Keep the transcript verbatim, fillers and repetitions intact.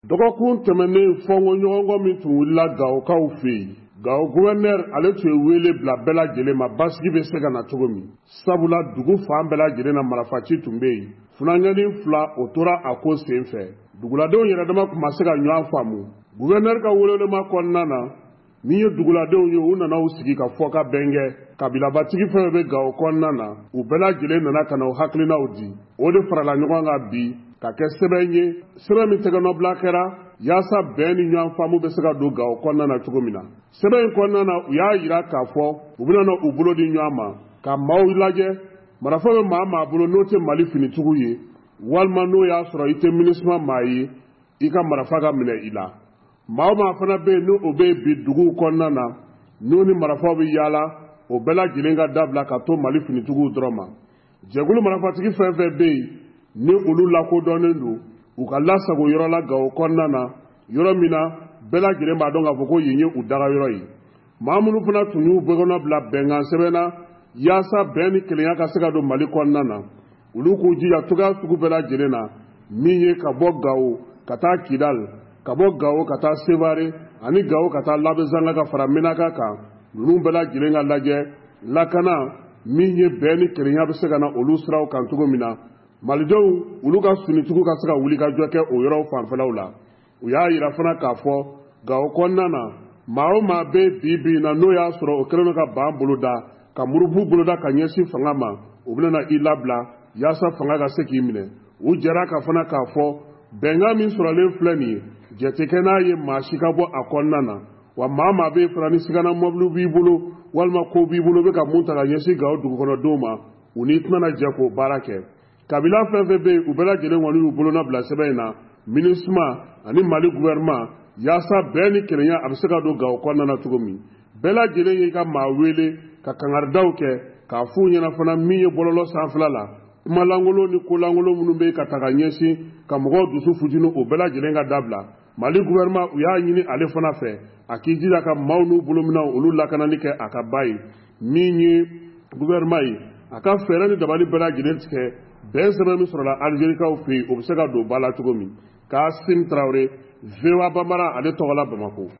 Dɔgɔkun tɛmɛnen fɔnko ɲɔgɔnkɔ min tun wulila Gawokaw fɛ yen, Gawo gouverneur ale tun ye wele bila bɛɛ lajɛlen ma basigi bɛ se ka na cogo min. Sabula dugu fan bɛɛ lajɛlen na marifaci tun bɛ yen. Funanŋɛni fila o tora a ko sen fɛ. Duguladenw yɛrɛ dama tun ma se ka ɲɔgɔn faamu. Gouverneur ka welelema kɔnɔna na, min ye duguladenw ye u nana u sigi ka fɔ ka bɛn kɛ. Kabilabatigi fɛn bɛ Gawo kɔnɔna na, u bɛɛ lajɛlen nana ka na u hakilinaw di. O de farala ɲɔgɔn kan bi ka kɛ sɛbɛn ye, sɛbɛn min tɛgɛnɔbila kɛra yaasa bɛn ni ɲɔgɔn faamu bɛ se ka don Gawo kɔnɔna na cogo min na. Sɛbɛn in kɔnɔna na u y'a yira k'a fɔ u bɛna u bolo di ɲɔgɔn ma ka maaw lajɛ. Marifa bɛ maa maa bolo n'o tɛ Mali finitigiw ye, walima n'o y'a sɔrɔ i tɛ MINUSMA maa ye, i ka marifa ka minɛ i la. Maa o maa fana bɛ yen n'o bɛ yen bi duguw kɔnɔna na, n'o ni marifaw bɛ yaala, o bɛɛ lajɛlen ka dabila ka to Mali finitigiw dɔrɔn ma. Jɛkulu marifatigi fɛn fɛn bɛ yen ni olu lakodɔnnen don, u ka lasago yɔrɔ la Gawo kɔnɔna na, yɔrɔ min na bɛɛ lajɛlen b'a dɔn k'a fɔ ko yen ye u daga yɔrɔ ye. Maa minnu fana tun y'u bɛkɔnɔ bila bɛnkan sɛbɛn na yaasa bɛn ni kelenya ka se ka don Mali kɔnɔna na, olu k'u jija cogoya sugu bɛɛ lajɛlen na, min ye ka bɔ Gawo ka taa Kidal, ka bɔ Gawo ka taa Sevare, ani Gawo ka taa Labɛzanga ka fara Menaka kan. Ninnu bɛɛ lajɛlen ka lajɛ lakana min ye bɛn ni kelenya bɛ se ka na olu siraw kan cogo min na. Malidenw olu ka sunitigiw ka se ka wuli ka jɔ kɛ o yɔrɔw fanfɛlaw la. U y'a yira fana k'a fɔ Gawo kɔnɔna na maa o maa bɛ bi bi na n'o y'a sɔrɔ o kɛlen ka ban boloda ka murubu boloda ka ɲɛsin fanga ma, u bɛna i labila yaasa fanga ka se k'i minɛ. U jɛra ka fana k'a fɔ bɛnkan min sɔrɔlen filɛ nin ye, jate kɛ n'a ye maa si ka bɔ a kɔnɔna na, wa maa maa bɛ fana ni sigana mɔbiliw b'i bolo walima ko b'i bolo bɛ ka mun ta ka ɲɛsin Gawo dugukɔnɔdenw ma, u n'i tɛna jɛ k'o baara kɛ. Kabila fɛn fɛn bɛ yen u bɛɛ lajɛlen kɔni y'u bolona bila sɛbɛn in na, MINUSMA ani Mali gouvernement, yaasa bɛn ni kelenya a bɛ se ka don Gawo kɔnɔna na cogo min. Bɛɛ lajɛlen y'i ka maa wele ka kangaridaw kɛ k'a f'u ɲɛna fana min ye bɔlɔlɔ sanfɛla la, kuma lankolon ni ko lankolon minnu bɛ ka ta ka ɲɛsin ka mɔgɔw dusu futini o bɛɛ lajɛlen ka dabila. Mali gouvernement u y'a ɲini ale fana fɛ a k'i jija ka maaw n'u bolominɛw olu lakanani kɛ a ka ba ye. Min ye gouvernement ye, a ka fɛɛrɛ ni dabali bɛɛ lajɛlen tigɛ bɛn sɛbɛn min sɔrɔla Alizerikaw fɛ yen o bɛ se ka don ba la cogo min. Kaasim Tarawele, V O A Bambara ale tɔgɔ la Bamako.